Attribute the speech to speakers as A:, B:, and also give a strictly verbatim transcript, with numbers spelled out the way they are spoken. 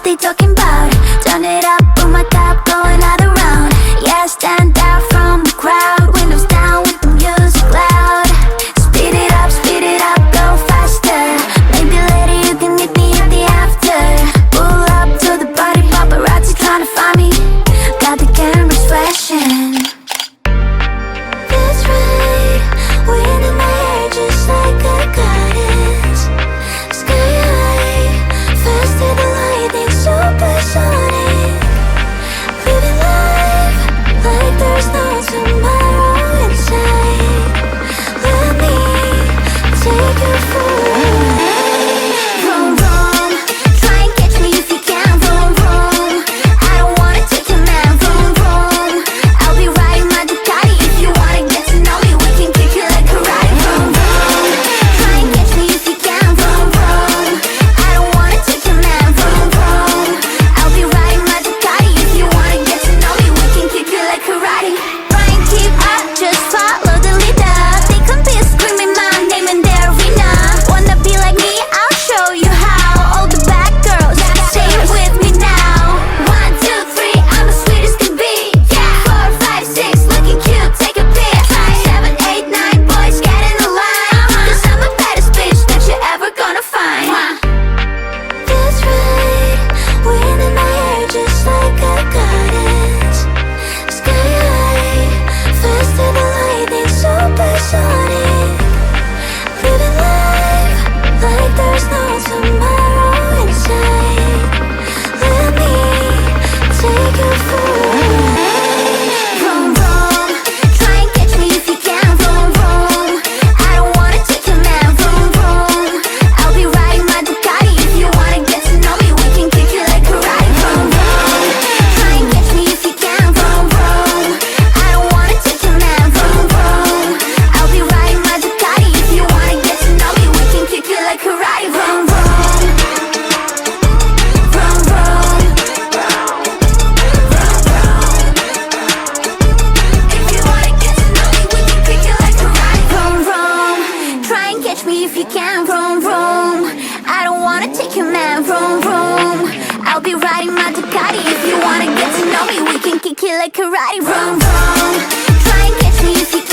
A: they talking about? Turn it up, put my top, go another round. Yeah, stand out from the crowd. Windows down with the music loud. Speed it up, speed it up, go faster. Maybe later you can meet me at the after. Pull up to the party, paparazzi trying to find me. Got the cameras flashing. That's right, wind in my hair just like a goddess. Sky high, faster than lightning, supersonic. Living life like there's no tomorrow inside. Let me take you for a ride. Vroom vroom, try and catch me if you can. Vroom vroom, I don't wanna take your man. Vroom vroom, I'll be riding my Ducati. If you wanna get to know me, we can kick it like karate. Vroom vroom, try and catch me if you can. Vroom vroom, I don't wanna take your man. Vroom vroom, I'll be riding my Ducati. If you wanna get to know me, we can kick it like karate. Try and keep up, just follow the leader. They come be screaming my name in their arena. Wanna be like me? I'll show you how. All the bad girls, say it with me now. One, two, three, I'm as sweet as can be. Yeah. Four, five, six, looking cute, take a pic. Seven, eight, nine, boys, get in the line. Cause I'm the baddest bitch that you're ever gonna find. That's right, wind in my hair just like a goddess. Sky high, faster than lightning, supersonic. Living life like there's no tomorrow inside. Let me take you for a ride. Vroom vroom, try and catch me if you can. Vroom vroom, I don't wanna take your man. Vroom vroom, I'll be riding my Ducati. If you wanna get to know me, we can kick it like karate. Vroom vroom, try and catch me if you can. Vroom vroom, I don't wanna take your man. Vroom vroom, I'll be riding my Ducati. If you wanna get to know me, we can kick it like karate. Vroom vroom, vroom vroom, if you wanna get to know me, we can kick it like karate. Vroom vroom, try and catch me if you can. Vroom vroom, I don't wanna take your man. Vroom vroom, I'll be riding my Ducati. If you wanna get to know me, we can kick it like karate. Vroom vroom, try and catch me if you can.